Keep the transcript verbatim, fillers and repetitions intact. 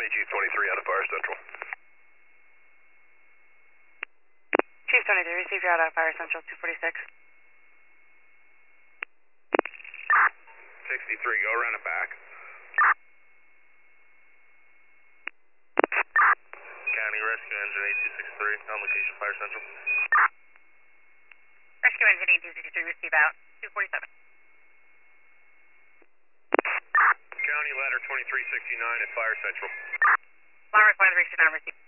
Chief twenty-three out of Fire Central. Chief twenty-three, received you out of Fire Central two forty-six. sixty-three, go around and back. County Rescue Engine eight two six three, on location Fire Central. Rescue Engine eight two six three, receive out two forty-seven. County Ladder twenty-three sixty-nine at Fire Central. Flower twenty-three sixty-nine, receive.